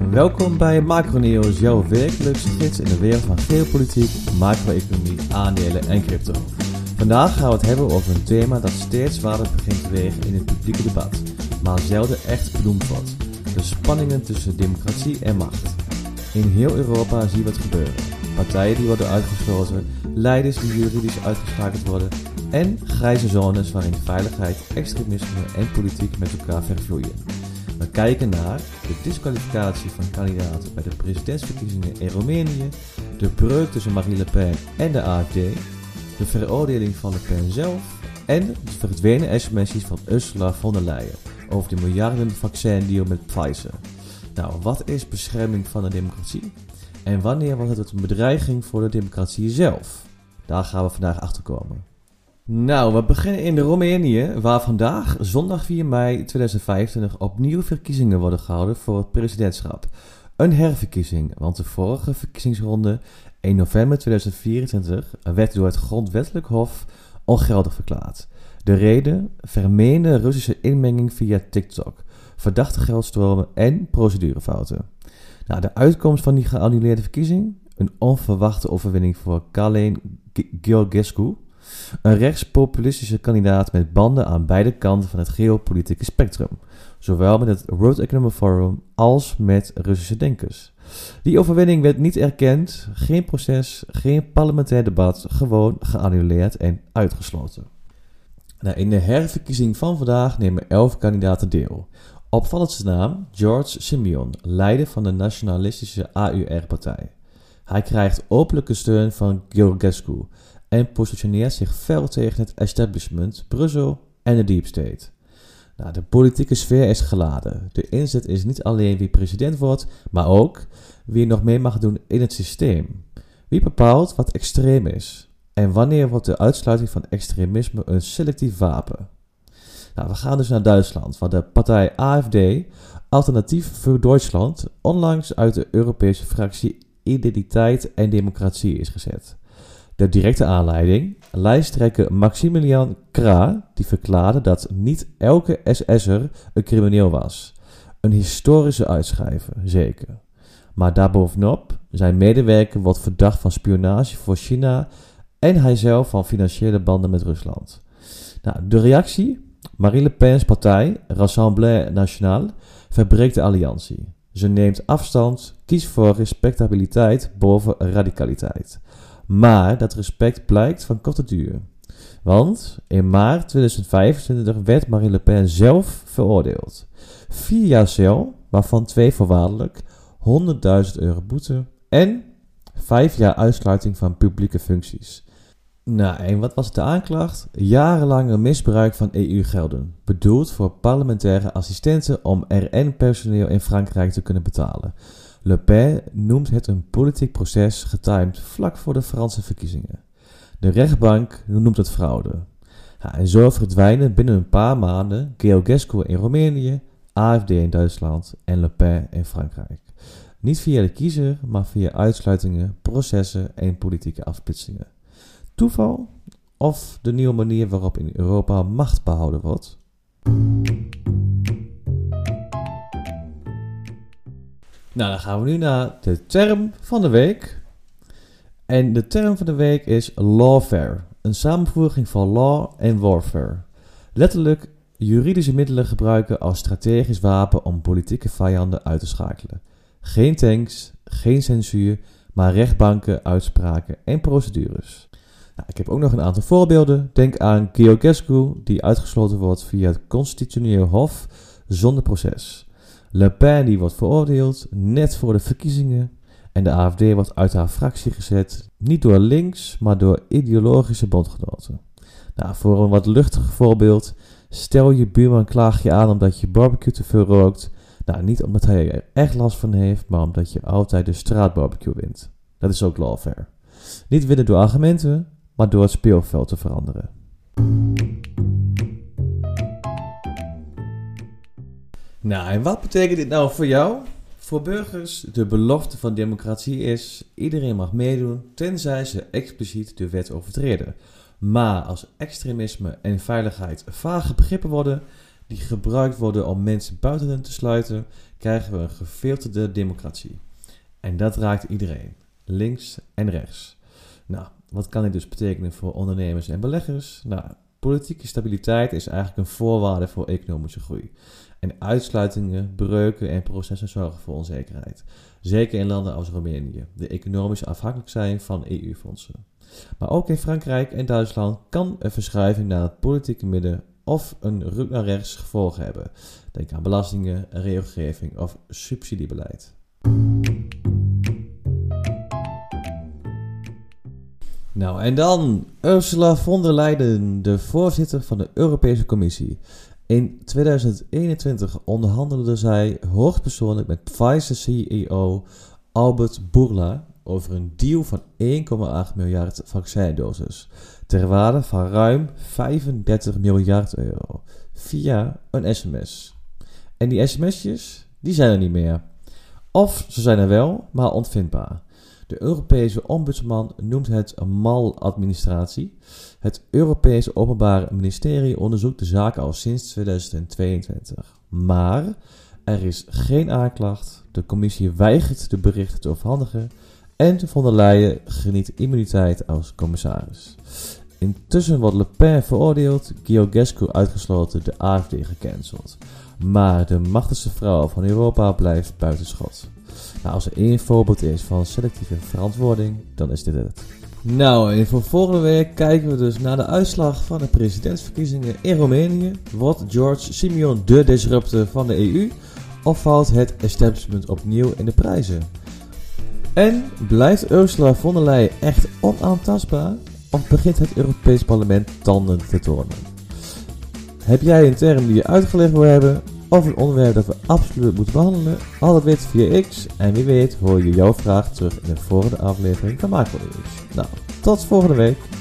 Welkom bij Macronews, jouw wekelijkse gids in de wereld van geopolitiek, macro-economie, aandelen en crypto. Vandaag gaan we het hebben over een thema dat steeds zwaarder begint te wegen in het publieke debat, maar zelden echt benoemd wordt. De spanningen tussen democratie en macht. In heel Europa zien we het gebeuren. Partijen die worden uitgesloten, leiders die juridisch uitgeschakeld worden en grijze zones waarin veiligheid, extremisme en politiek met elkaar vervloeien. We kijken naar de disqualificatie van kandidaten bij de presidentsverkiezingen in Roemenië, de breuk tussen Marine Le Pen en de AfD, de veroordeling van Le Pen zelf en de verdwenen sms'jes van Ursula von der Leyen over de miljarden vaccindeal met Pfizer. Nou, wat is bescherming van de democratie? En wanneer wordt het een bedreiging voor de democratie zelf? Daar gaan we vandaag achter komen. Nou, we beginnen in Roemenië, waar vandaag, zondag 4 mei 2025, opnieuw verkiezingen worden gehouden voor het presidentschap. Een herverkiezing, want de vorige verkiezingsronde in november 2024 werd door het Grondwettelijk Hof ongeldig verklaard. De reden? Vermeende Russische inmenging via TikTok, verdachte geldstromen en procedurefouten. Nou, de uitkomst van die geannuleerde verkiezing? Een onverwachte overwinning voor Călin Georgescu, een rechtspopulistische kandidaat met banden aan beide kanten van het geopolitieke spectrum, zowel met het World Economic Forum als met Russische denkers. Die overwinning werd niet erkend, geen proces, geen parlementair debat, gewoon geannuleerd en uitgesloten. Nou, in de herverkiezing van vandaag nemen 11 kandidaten deel. Opvallendste naam, George Simeon, leider van de nationalistische AUR-partij. Hij krijgt openlijke steun van Georgescu en positioneert zich fel tegen het establishment, Brussel en de deep state. Nou, de politieke sfeer is geladen. De inzet is niet alleen wie president wordt, maar ook wie nog mee mag doen in het systeem. Wie bepaalt wat extreem is? En wanneer wordt de uitsluiting van extremisme een selectief wapen? Nou, we gaan dus naar Duitsland, waar de partij AfD, Alternatief voor Duitsland, onlangs uit de Europese fractie Identiteit en Democratie is gezet. De directe aanleiding? Lijsttrekker Maximilian Krah, die verklaarde dat niet elke SS'er een crimineel was. Een historische uitschrijver, zeker. Maar daarbovenop, zijn medewerker wordt verdacht van spionage voor China en hij zelf van financiële banden met Rusland. Nou, de reactie? Marine Le Pen's partij, Rassemblement National, verbreekt de alliantie. Ze neemt afstand, kiest voor respectabiliteit boven radicaliteit. Maar dat respect blijkt van korte duur. Want in maart 2025 werd Marine Le Pen zelf veroordeeld. 4 jaar cel, waarvan 2 voorwaardelijk, €100.000 boete en 5 jaar uitsluiting van publieke functies. Nou, en wat was de aanklacht? Jarenlange misbruik van EU-gelden, bedoeld voor parlementaire assistenten om RN-personeel in Frankrijk te kunnen betalen. Le Pen noemt het een politiek proces getimed vlak voor de Franse verkiezingen. De rechtbank noemt het fraude. Ja, en zo verdwijnen binnen een paar maanden Georgescu in Roemenië, AfD in Duitsland en Le Pen in Frankrijk. Niet via de kiezer, maar via uitsluitingen, processen en politieke afsplitsingen. Toeval of de nieuwe manier waarop in Europa macht behouden wordt? Nou, dan gaan we nu naar de term van de week. En de term van de week is lawfare. Een samenvoeging van law en warfare. Letterlijk juridische middelen gebruiken als strategisch wapen om politieke vijanden uit te schakelen. Geen tanks, geen censuur, maar rechtbanken, uitspraken en procedures. Nou, ik heb ook nog een aantal voorbeelden. Denk aan Georgescu, die uitgesloten wordt via het constitutioneel hof zonder proces. Le Pen die wordt veroordeeld, net voor de verkiezingen. En de AfD wordt uit haar fractie gezet, niet door links, maar door ideologische bondgenoten. Nou, voor een wat luchtiger voorbeeld, stel je buurman klaagt je aan omdat je barbecue te veel rookt. Nou, niet omdat hij er echt last van heeft, maar omdat je altijd de straatbarbecue wint. Dat is ook lawfare. Niet winnen door argumenten, maar door het speelveld te veranderen. Nou, en wat betekent dit nou voor jou? Voor burgers, de belofte van democratie is: iedereen mag meedoen, tenzij ze expliciet de wet overtreden. Maar als extremisme en veiligheid vage begrippen worden, die gebruikt worden om mensen buiten hen te sluiten, krijgen we een gefilterde democratie. En dat raakt iedereen, links en rechts. Nou, wat kan dit dus betekenen voor ondernemers en beleggers? Nou, politieke stabiliteit is eigenlijk een voorwaarde voor economische groei. En uitsluitingen, breuken en processen zorgen voor onzekerheid. Zeker in landen als Roemenië, die economisch afhankelijk zijn van EU-fondsen. Maar ook in Frankrijk en Duitsland kan een verschuiving naar het politieke midden of een ruk naar rechts gevolgen hebben. Denk aan belastingen, regelgeving of subsidiebeleid. Nou, en dan Ursula von der Leyen, de voorzitter van de Europese Commissie. In 2021 onderhandelde zij hoogstpersoonlijk met Pfizer-CEO Albert Bourla over een deal van 1,8 miljard vaccindoses, ter waarde van ruim 35 miljard euro, via een sms. En die sms'jes, die zijn er niet meer. Of ze zijn er wel, maar onvindbaar. De Europese ombudsman noemt het een maladministratie. Het Europese Openbaar Ministerie onderzoekt de zaak al sinds 2022. Maar er is geen aanklacht, de commissie weigert de berichten te overhandigen en von der Leyen geniet immuniteit als commissaris. Intussen wordt Le Pen veroordeeld, Georgescu uitgesloten, de AfD gecanceld. Maar de machtigste vrouw van Europa blijft buitenschot. Nou, als er één voorbeeld is van selectieve verantwoording, dan is dit het. Nou, en voor volgende week kijken we dus naar de uitslag van de presidentsverkiezingen in Roemenië. Wordt George Simeon de disruptor van de EU? Of valt het establishment opnieuw in de prijzen? En blijft Ursula von der Leyen echt onaantastbaar? Of begint het Europees Parlement tanden te tonen? Heb jij een term die je uitgelegd wil hebben? Of een onderwerp dat we absoluut moeten behandelen? Al dat weten via X. En wie weet hoor je jouw vraag terug in de volgende aflevering van Macro Nieuws. Nou, tot volgende week.